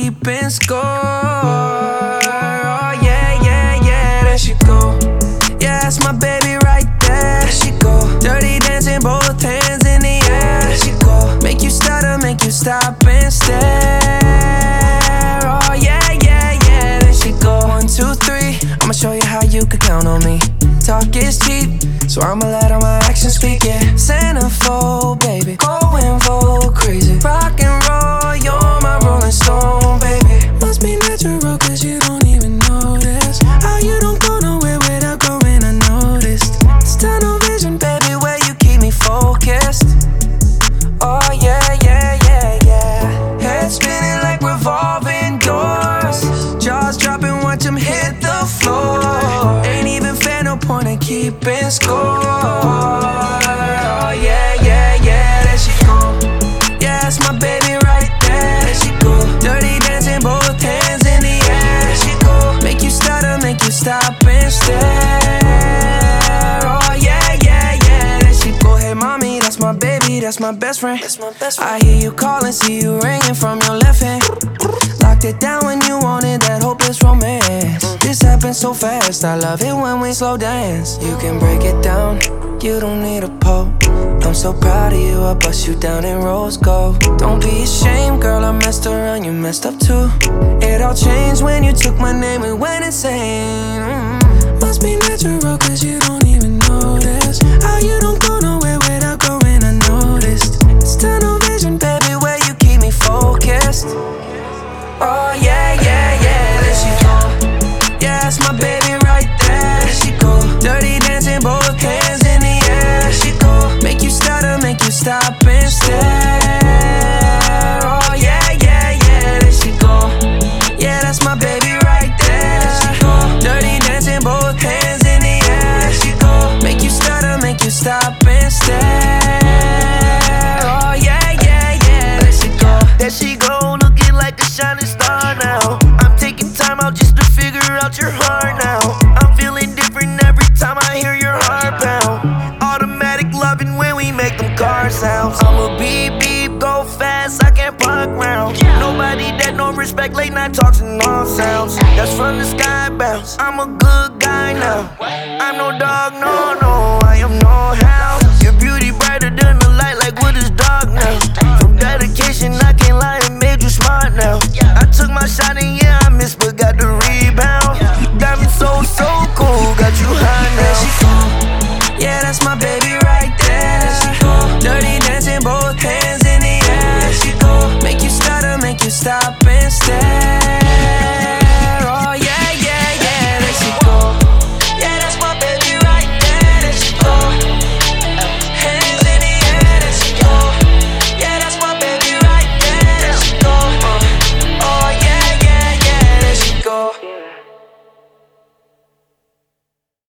keeping score. Oh yeah, yeah, yeah, there she go. Yeah, that's my baby right there. There she go. Dirty dancing, both hands in the air. There she go. Make you stutter, make you stop and stare. Oh yeah, yeah, yeah, there she go. 1, 2, 3, I'ma show you how you can count on me. Talk is cheap, so I'ma let all my actions speak, yeah. Centerfold, baby, going full crazy. Rock and roll, you're my rolling stone, baby. Must be natural, cause you don't even notice how you don't go nowhere without going unnoticed. It's tunnel vision, baby, where you keep me focused. Oh yeah, yeah, yeah, yeah. Head spinning like revolving doors. Jaws dropping, watch them hit the floor. Ain't even fair, no point in keeping score. Oh yeah, yeah, yeah, there she go. Yeah, that's my baby right there. There she go. Dirty dancing, both hands in the air. There she go. Make you stutter, make you stop and stare. Oh yeah, yeah, yeah, there she go. Hey mommy, that's my baby, that's my best friend. That's my best friend. I hear you calling, see you ringing from your left hand. Locked it down when you wanted that hopeless romance. This happens so fast, I love it when we slow dance. You can break it down, you don't need a pole. I'm so proud of you, I bust you down in rose gold. Don't be ashamed, girl, I messed around, you messed up too. It all changed when you took my name and went insane. Must be natural, cause you don't even notice how you don't go nowhere without going unnoticed. It's tunnel vision, baby, where you keep me focused. Oh yeah, yeah, yeah, there she go. Yeah, that's my baby right there. There she go. Dirty dancing, both hands in the air. There she go. Make you stutter, make you stop and stare. Oh yeah, yeah, yeah, there she go. Yeah, that's my baby right there. There she go. Dirty dancing, both hands in the air. There she go. Make you stutter, make you stop and stare. Oh yeah, yeah, yeah, there she go. There she go, looking like a shining star now. I'm taking time out just to figure out your heart now. I'm feeling different every time I hear your heart pound. Automatic loving when we make them car sounds. I'm a beep beep, go fast, I can't park round. Nobody that no respect, late night talks and all sounds. That's from the sky bounce. I'm a good guy now. I'm no dog, no, no, I am no hound. Your beauty brighter than the light, like what is dark now. From dedication, I can't lie, it made you smart now. I took